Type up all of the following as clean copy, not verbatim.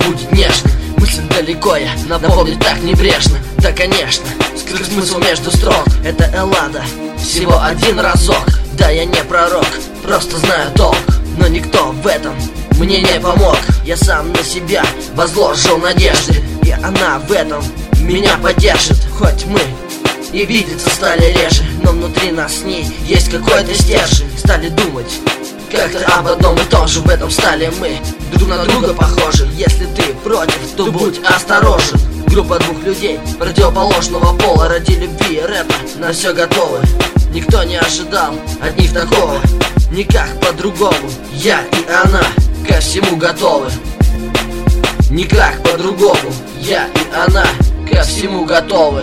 будет нежно. Мысль далеко я, напомнить так небрежно. Да, конечно, скрыт смысл между строк. Это Эллада, всего один разок. Да, я не пророк, просто знаю толк. Но никто в этом мне не помог. Я сам на себя возложил надежды, и она в этом меня поддержит. Хоть мы и видеться стали реже, но внутри нас с ней есть какой-то стержень. Стали думать как-то об одном и том же. В этом стали мы друг на друга похожи. Если ты против, то будь осторожен. Группа двух людей противоположного пола, ради любви и рэпа на все готовы. Никто не ожидал от них такого. Никак по-другому, я и она ко всему готовы. Никак по-другому, я и она ко всему готовы.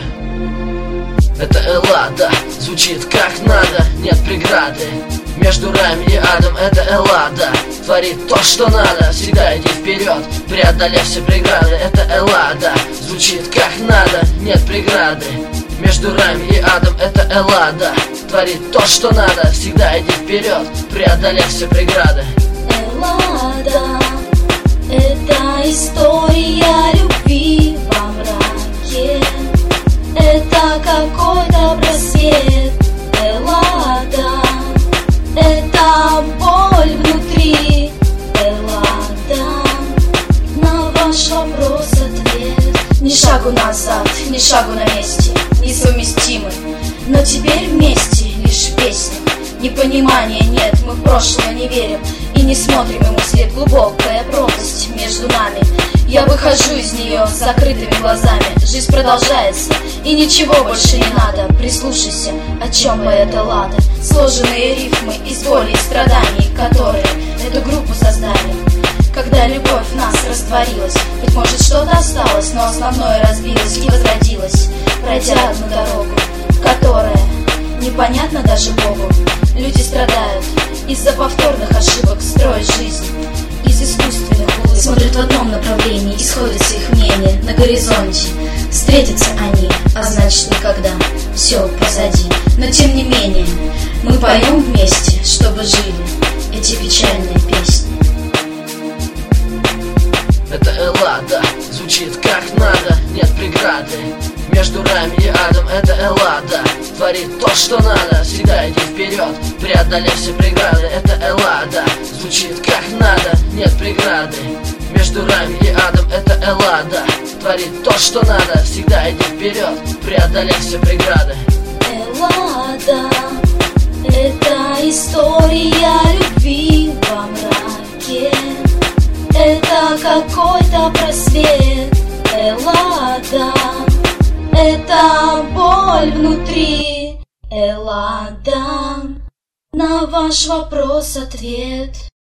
Это Эллада, звучит как надо, нет преграды. Между раями и адом это Эллада, творит то, что надо, всегда иди вперед, преодолев все преграды. Это Эллада, звучит как надо, нет преграды. Между раями и адом это Эллада, творит то, что надо, всегда иди вперед, преодолев все преграды. Эллада, это история любви во мраке, это какой-то просвет. Эллада, это боль внутри. Эллада, на ваш вопрос ответ. Ни шагу назад, ни шагу на месте, несовместимы, но теперь вместе лишь песни. Непонимания нет, мы в прошлое не верим и не смотрим ему вслед. Глубокая пропасть между нами, я выхожу из нее с закрытыми глазами. Жизнь продолжается, и ничего больше не надо. Прислушайся, о чем поет Эллада. Сложенные рифмы из боли и страданий, которые эту группу создали. Когда любовь в нас растворилась, быть может что-то осталось, но основное разбилось и возродилось, пройдя одну дорогу, которая непонятна даже Богу. Люди страдают из-за повторных ошибок, строят жизнь из искусственных улыбок. Смотрят в одном направлении, исходятся их мнения на горизонте. Встретятся они, а значит никогда, все позади. Но тем не менее, мы поем вместе, чтобы жили эти печальные песни. Это Эллада, звучит как надо, нет преграды. Между раями и адом это Эллада, творит то, что надо, всегда иди вперед, преодолев все преграды. Это Эллада, звучит как надо, нет преграды. Между раями и адом это Эллада, творит то, что надо, всегда иди вперед, преодолев все преграды. Эллада, это история любви во мраке, это какой-то просвет. Эллада, это боль внутри. Эллада, на ваш вопрос ответ.